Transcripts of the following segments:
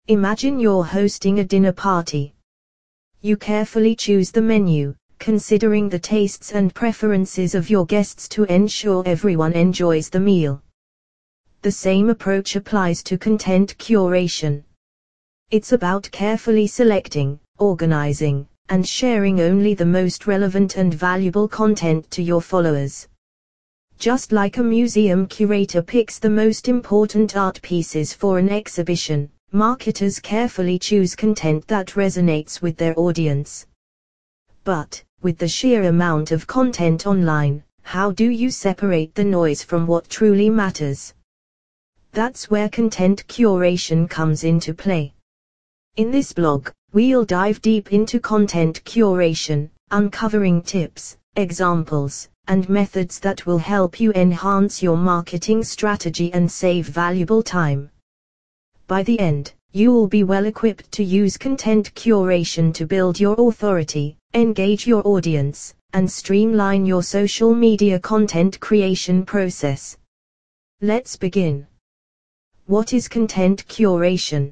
Imagine you're hosting a dinner party. You carefully choose the menu, considering the tastes and preferences of your guests to ensure everyone enjoys the meal. The same approach applies to content curation. It's about carefully selecting, organizing, and sharing only the most relevant and valuable content to your followers. Just like a museum curator picks the most important art pieces for an exhibition, marketers carefully choose content that resonates with their audience. But, with the sheer amount of content online, how do you separate the noise from what truly matters? That's where content curation comes into play. In this blog, we'll dive deep into content curation, uncovering tips, examples, and methods that will help you enhance your marketing strategy and save valuable time. By the end, you will be well equipped to use content curation to build your authority, engage your audience, and streamline your social media content creation process. Let's begin. What is content curation?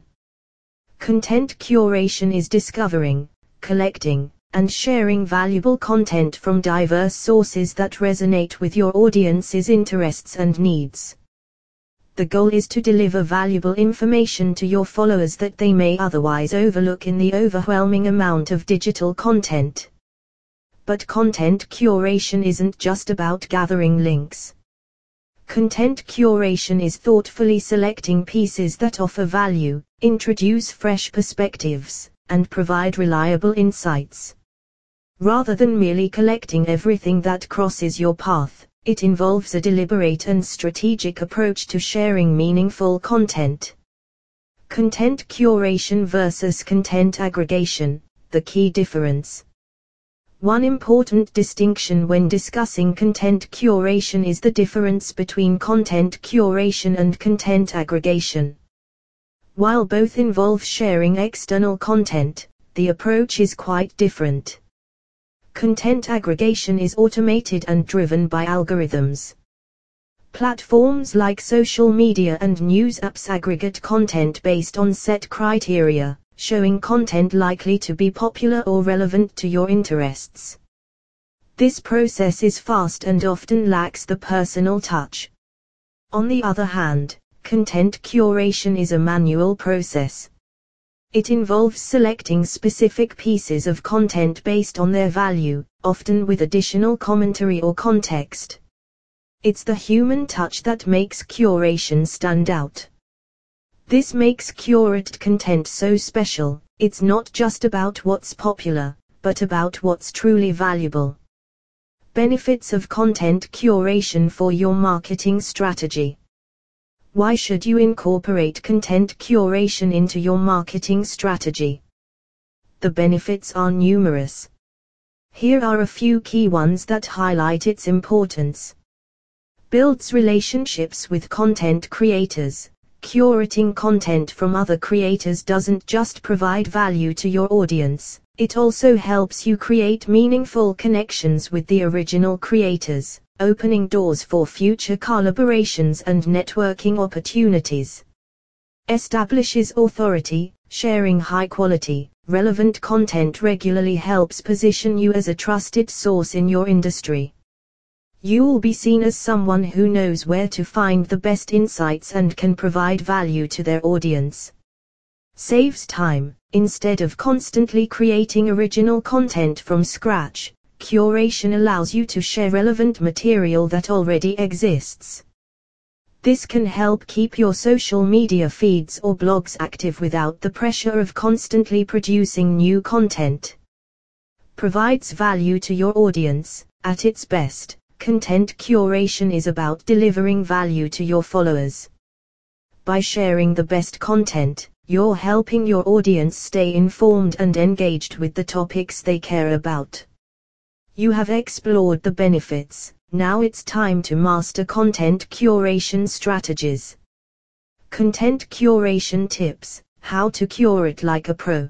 Content curation is discovering, collecting, and sharing valuable content from diverse sources that resonate with your audience's interests and needs. The goal is to deliver valuable information to your followers that they may otherwise overlook in the overwhelming amount of digital content. But content curation isn't just about gathering links. Content curation is thoughtfully selecting pieces that offer value, introduce fresh perspectives, and provide reliable insights. Rather than merely collecting everything that crosses your path, it involves a deliberate and strategic approach to sharing meaningful content. Content curation versus content aggregation, the key difference. One important distinction when discussing content curation is the difference between content curation and content aggregation. While both involve sharing external content, the approach is quite different. Content aggregation is automated and driven by algorithms. Platforms like social media and news apps aggregate content based on set criteria, showing content likely to be popular or relevant to your interests. This process is fast and often lacks the personal touch. On the other hand, content curation is a manual process. It involves selecting specific pieces of content based on their value, often with additional commentary or context. It's the human touch that makes curation stand out. This makes curated content so special. It's not just about what's popular, but about what's truly valuable. Benefits of content curation for your marketing strategy. Why should you incorporate content curation into your marketing strategy? The benefits are numerous. Here are a few key ones that highlight its importance. Builds relationships with content creators. Curating content from other creators doesn't just provide value to your audience, it also helps you create meaningful connections with the original creators, opening doors for future collaborations and networking opportunities. Establishes authority. Sharing high-quality, relevant content regularly helps position you as a trusted source in your industry. You will be seen as someone who knows where to find the best insights and can provide value to their audience. Saves time. Instead of constantly creating original content from scratch, curation allows you to share relevant material that already exists. This can help keep your social media feeds or blogs active without the pressure of constantly producing new content. Provides value to your audience. At its best, content curation is about delivering value to your followers. By sharing the best content, you're helping your audience stay informed and engaged with the topics they care about. You have explored the benefits, now it's time to master content curation strategies. Content curation tips, how to curate like a pro.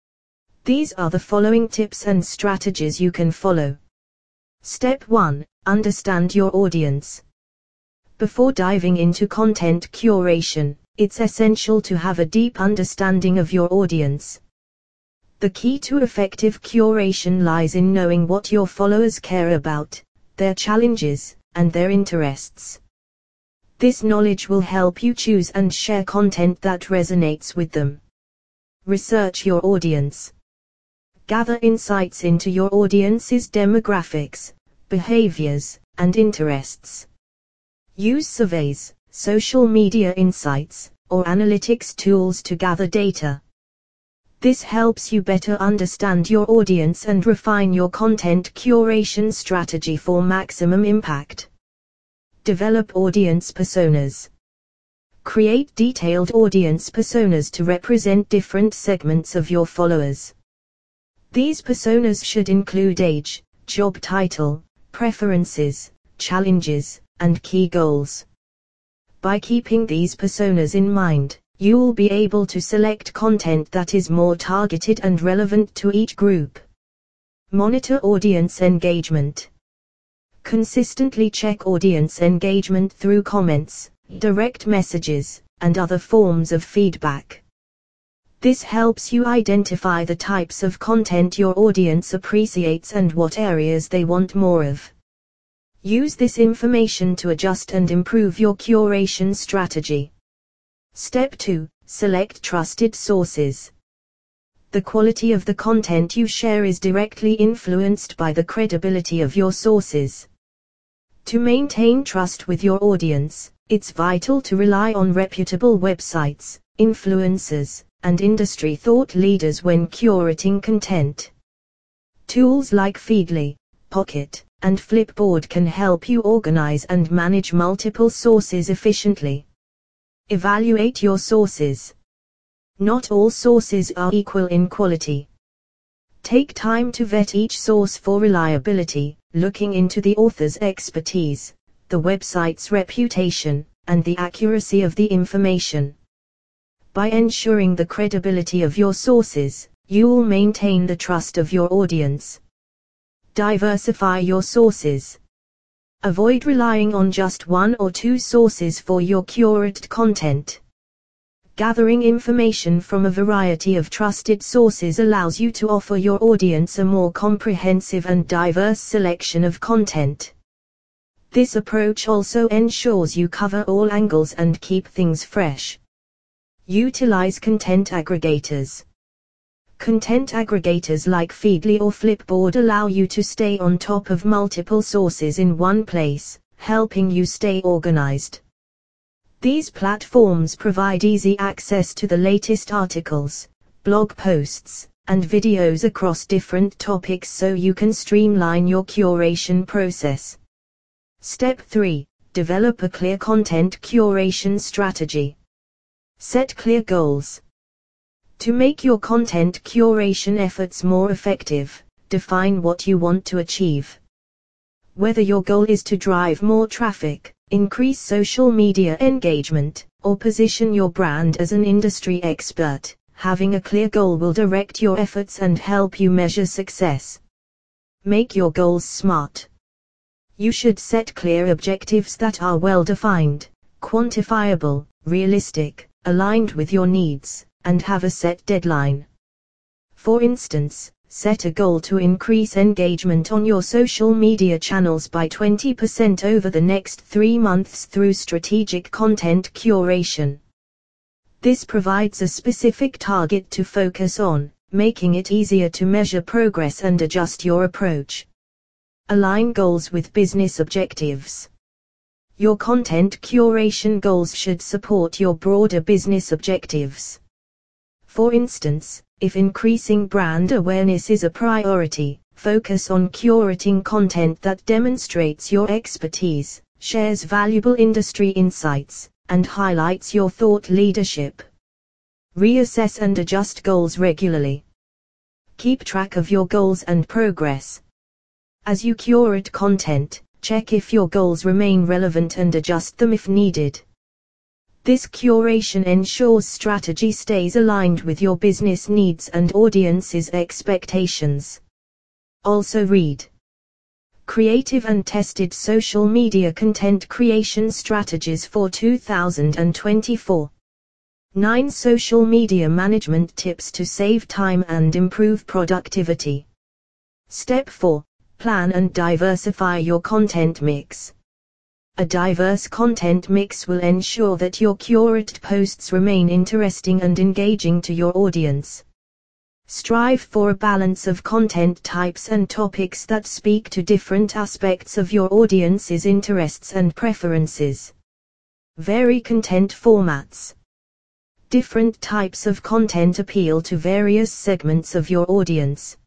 These are the following tips and strategies you can follow. Step 1. Understand your audience. Before diving into content curation, it's essential to have a deep understanding of your audience. The key to effective curation lies in knowing what your followers care about, their challenges, and their interests. This knowledge will help you choose and share content that resonates with them. Research your audience. Gather insights into your audience's demographics, behaviors, and interests. Use surveys, social media insights, or analytics tools to gather data. This helps you better understand your audience and refine your content curation strategy for maximum impact. Develop audience personas. Create detailed audience personas to represent different segments of your followers. These personas should include age, job title, preferences, challenges, and key goals. By keeping these personas in mind, you will be able to select content that is more targeted and relevant to each group. Monitor audience engagement. Consistently check audience engagement through comments, direct messages, and other forms of feedback. This helps you identify the types of content your audience appreciates and what areas they want more of. Use this information to adjust and improve your curation strategy. Step 2. Select trusted sources. The quality of the content you share is directly influenced by the credibility of your sources. To maintain trust with your audience, it's vital to rely on reputable websites, influencers, and industry thought leaders when curating content. Tools like Feedly, Pocket, and Flipboard can help you organize and manage multiple sources efficiently. Evaluate your sources. Not all sources are equal in quality. Take time to vet each source for reliability, looking into the author's expertise, the website's reputation, and the accuracy of the information. By ensuring the credibility of your sources, you will maintain the trust of your audience. Diversify your sources. Avoid relying on just one or two sources for your curated content. Gathering information from a variety of trusted sources allows you to offer your audience a more comprehensive and diverse selection of content. This approach also ensures you cover all angles and keep things fresh. Utilize content aggregators. Content aggregators like Feedly or Flipboard allow you to stay on top of multiple sources in one place, helping you stay organized. These platforms provide easy access to the latest articles, blog posts, and videos across different topics so you can streamline your curation process. Step 3. Develop a clear content curation strategy. Set clear goals. To make your content curation efforts more effective, define what you want to achieve. Whether your goal is to drive more traffic, increase social media engagement, or position your brand as an industry expert, having a clear goal will direct your efforts and help you measure success. Make your goals SMART. You should set clear objectives that are well defined, quantifiable, realistic, aligned with your needs, and have a set deadline. For instance, set a goal to increase engagement on your social media channels by 20% over the next 3 months through strategic content curation. This provides a specific target to focus on, making it easier to measure progress and adjust your approach. Align goals with business objectives. Your content curation goals should support your broader business objectives. For instance, if increasing brand awareness is a priority, focus on curating content that demonstrates your expertise, shares valuable industry insights, and highlights your thought leadership. Reassess and adjust goals regularly. Keep track of your goals and progress. As you curate content, check if your goals remain relevant and adjust them if needed. This curation ensures strategy stays aligned with your business needs and audience's expectations. Also read Creative and Tested Social Media Content Creation Strategies for 2024. 9 Social media management tips to save time and improve productivity. Step 4. Plan and diversify your content mix. A diverse content mix will ensure that your curated posts remain interesting and engaging to your audience. Strive for a balance of content types and topics that speak to different aspects of your audience's interests and preferences. Vary content formats. Different types of content appeal to various segments of your audience.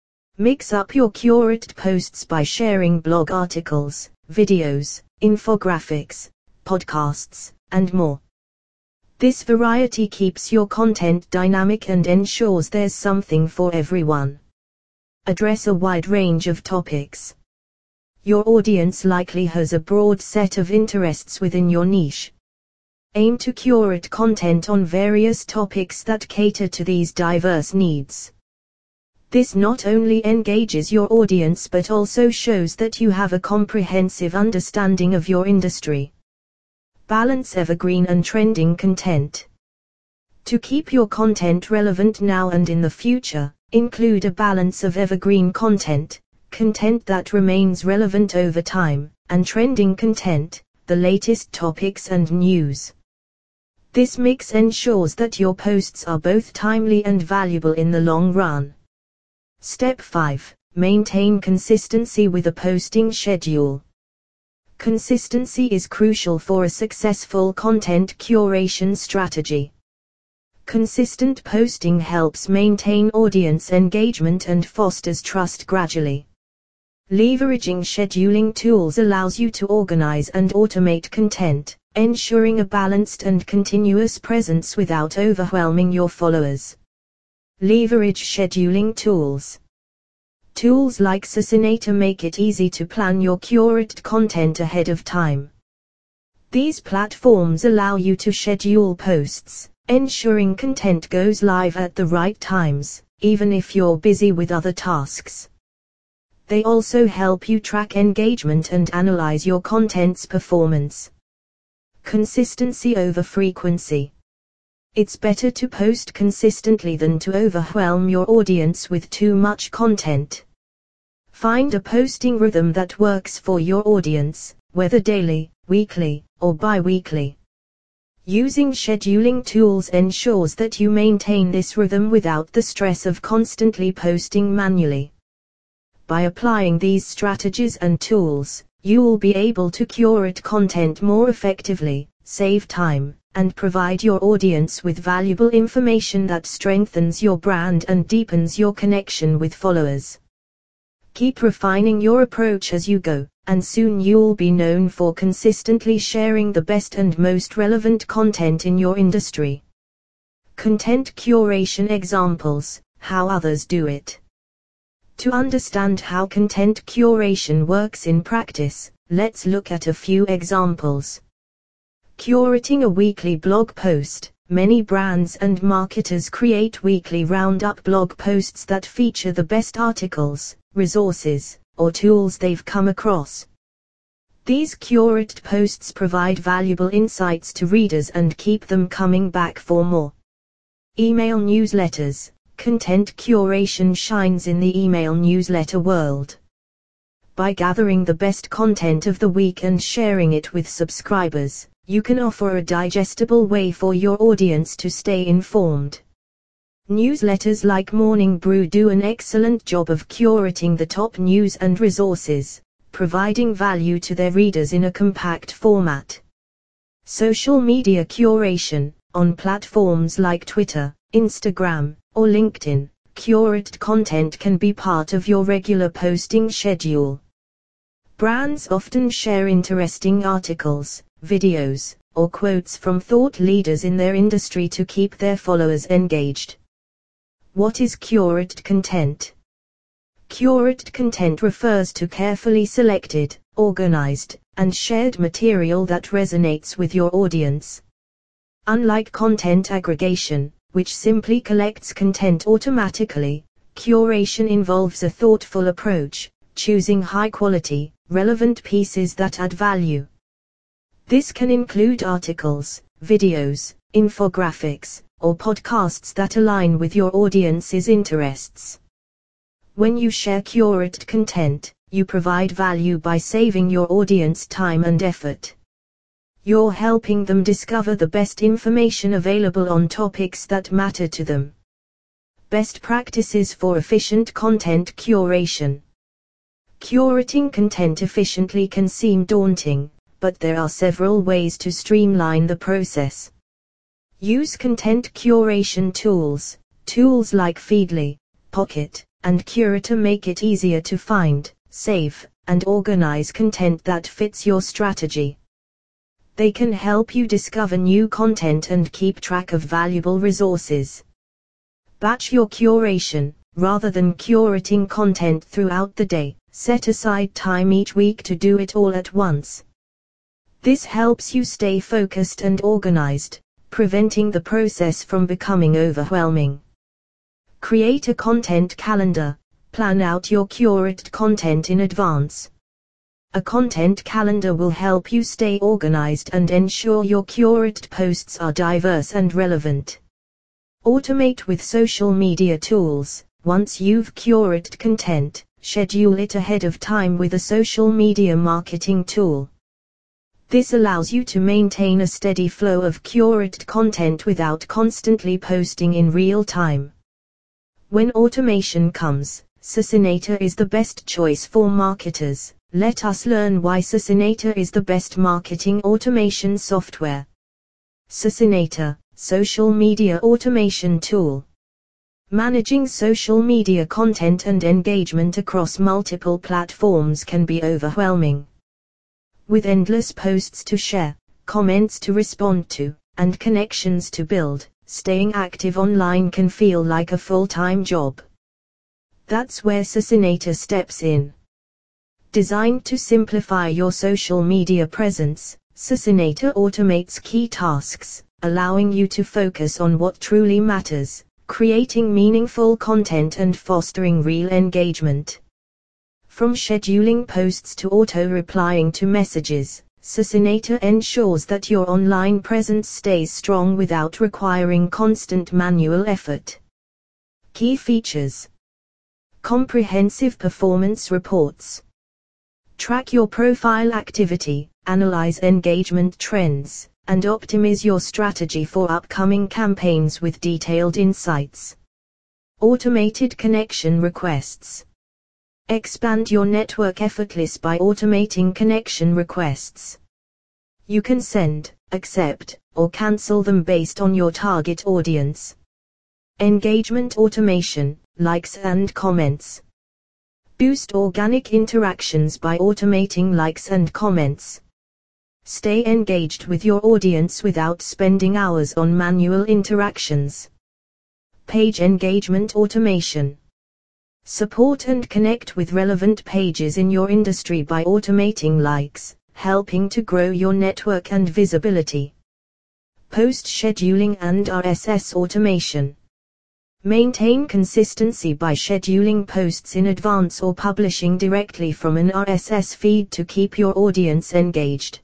Mix up your curated posts by sharing blog articles, videos, infographics, podcasts, and more. This variety keeps your content dynamic and ensures there's something for everyone. Address a wide range of topics. Your audience likely has a broad set of interests within your niche. Aim to curate content on various topics that cater to these diverse needs. This not only engages your audience but also shows that you have a comprehensive understanding of your industry. Balance evergreen and trending content. To keep your content relevant now and in the future, include a balance of evergreen content, content that remains relevant over time, and trending content, the latest topics and news. This mix ensures that your posts are both timely and valuable in the long run. Step 5. Maintain consistency with a posting schedule. Consistency is crucial for a successful content curation strategy. Consistent posting helps maintain audience engagement and fosters trust gradually. Leveraging scheduling tools allows you to organize and automate content, ensuring a balanced and continuous presence without overwhelming your followers. Leverage scheduling tools. Tools like Succinator make it easy to plan your curated content ahead of time. These platforms allow you to schedule posts, ensuring content goes live at the right times, even if you're busy with other tasks. They also help you track engagement and analyze your content's performance. Consistency over frequency. It's better to post consistently than to overwhelm your audience with too much content. Find a posting rhythm that works for your audience, whether daily, weekly, or bi-weekly. Using scheduling tools ensures that you maintain this rhythm without the stress of constantly posting manually. By applying these strategies and tools, you will be able to curate content more effectively, save time, and provide your audience with valuable information that strengthens your brand and deepens your connection with followers. Keep refining your approach as you go, and soon you'll be known for consistently sharing the best and most relevant content in your industry. Content curation examples, how others do it. To understand how content curation works in practice, let's look at a few examples. Curating a weekly blog post. Many brands and marketers create weekly roundup blog posts that feature the best articles, resources, or tools they've come across. These curated posts provide valuable insights to readers and keep them coming back for more. Email newsletters. Content curation shines in the email newsletter world. By gathering the best content of the week and sharing it with subscribers, you can offer a digestible way for your audience to stay informed. Newsletters like Morning Brew do an excellent job of curating the top news and resources, providing value to their readers in a compact format. Social media curation. On platforms like Twitter, Instagram, or LinkedIn, curated content can be part of your regular posting schedule. Brands often share interesting articles, videos, or quotes from thought leaders in their industry to keep their followers engaged. What is curated content? Curated content refers to carefully selected, organized, and shared material that resonates with your audience. Unlike content aggregation, which simply collects content automatically, curation involves a thoughtful approach, choosing high-quality, relevant pieces that add value. This can include articles, videos, infographics, or podcasts that align with your audience's interests. When you share curated content, you provide value by saving your audience time and effort. You're helping them discover the best information available on topics that matter to them. Best practices for efficient content curation. Curating content efficiently can seem daunting, but there are several ways to streamline the process. Use content curation tools. Tools like Feedly, Pocket, and Curator make it easier to find, save, and organize content that fits your strategy. They can help you discover new content and keep track of valuable resources. Batch your curation. Rather than curating content throughout the day, set aside time each week to do it all at once. This helps you stay focused and organized, preventing the process from becoming overwhelming. Create a content calendar. Plan out your curated content in advance. A content calendar will help you stay organized and ensure your curated posts are diverse and relevant. Automate with social media tools. Once you've curated content, schedule it ahead of time with a social media marketing tool. This allows you to maintain a steady flow of curated content without constantly posting in real time. When automation comes, Succinator is the best choice for marketers. Let us learn why Succinator is the best marketing automation software. Succinator, social media automation tool. Managing social media content and engagement across multiple platforms can be overwhelming. With endless posts to share, comments to respond to, and connections to build, staying active online can feel like a full-time job. That's where Succinator steps in. Designed to simplify your social media presence, Succinator automates key tasks, allowing you to focus on what truly matters, creating meaningful content and fostering real engagement. From scheduling posts to auto-replying to messages, Succinator ensures that your online presence stays strong without requiring constant manual effort. Key features. Comprehensive performance reports. Track your profile activity, analyze engagement trends, and optimize your strategy for upcoming campaigns with detailed insights. Automated connection requests. Expand your network effortlessly by automating connection requests. You can send, accept, or cancel them based on your target audience. Engagement automation, likes and comments. Boost organic interactions by automating likes and comments. Stay engaged with your audience without spending hours on manual interactions. Page engagement automation. Support and connect with relevant pages in your industry by automating likes, helping to grow your network and visibility. Post scheduling and RSS automation. Maintain consistency by scheduling posts in advance or publishing directly from an RSS feed to keep your audience engaged.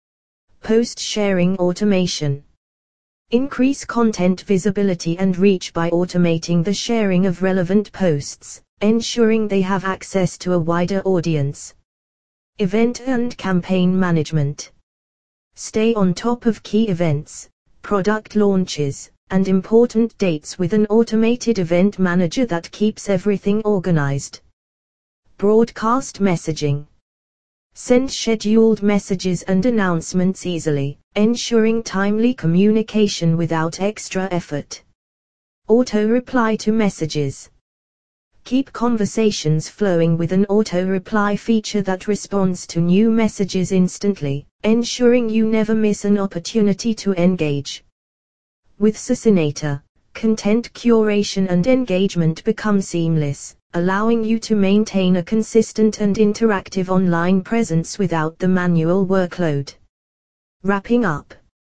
Post sharing automation. Increase content visibility and reach by automating the sharing of relevant posts, ensuring they have access to a wider audience. Event and campaign management. Stay on top of key events, product launches, and important dates with an automated event manager that keeps everything organized. Broadcast messaging. Send scheduled messages and announcements easily, ensuring timely communication without extra effort. Auto-reply to messages. Keep conversations flowing with an auto-reply feature that responds to new messages instantly, ensuring you never miss an opportunity to engage. With Succinator, content curation and engagement become seamless, allowing you to maintain a consistent and interactive online presence without the manual workload. Wrapping up.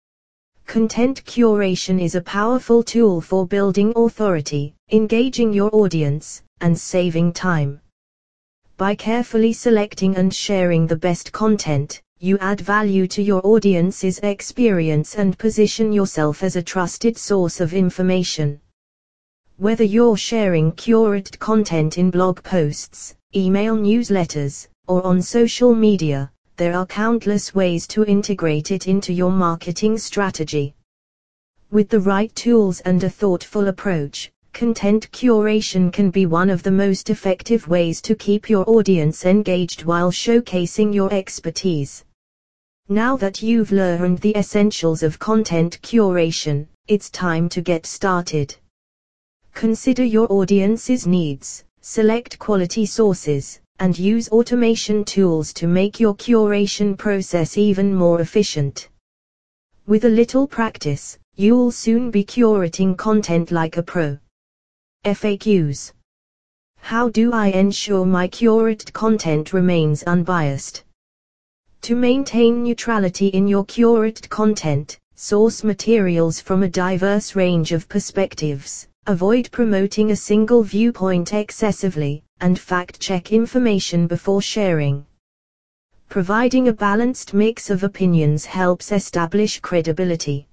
Content curation is a powerful tool for building authority, engaging your audience, and saving time. By carefully selecting and sharing the best content, You add value to your audience's experience and position yourself as a trusted source of information. Whether you're sharing curated content in blog posts, email newsletters, or on social media, there are countless ways to integrate it into your marketing strategy. With the right tools and a thoughtful approach, content curation can be one of the most effective ways to keep your audience engaged while showcasing your expertise. Now that you've learned the essentials of content curation, it's time to get started. Consider your audience's needs, select quality sources, and use automation tools to make your curation process even more efficient. With a little practice, you'll soon be curating content like a pro. FAQs. How do I ensure my curated content remains unbiased? To maintain neutrality in your curated content, source materials from a diverse range of perspectives, avoid promoting a single viewpoint excessively, and fact-check information before sharing. Providing a balanced mix of opinions helps establish credibility.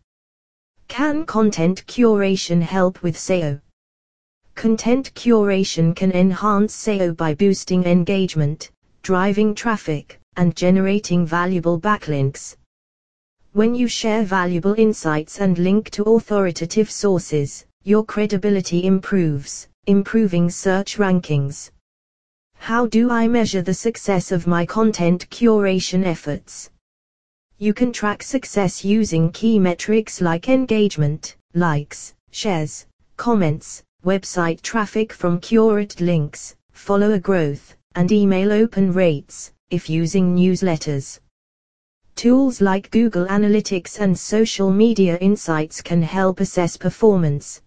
Can content curation help with SEO? Content curation can enhance SEO by boosting engagement, driving traffic, and generating valuable backlinks. When you share valuable insights and link to authoritative sources, your credibility improves, improving search rankings. How do I measure the success of my content curation efforts? You can track success using key metrics like engagement, likes, shares, comments, website traffic from curated links, follower growth, and email open rates, if using newsletters. Tools like Google Analytics and social media insights can help assess performance,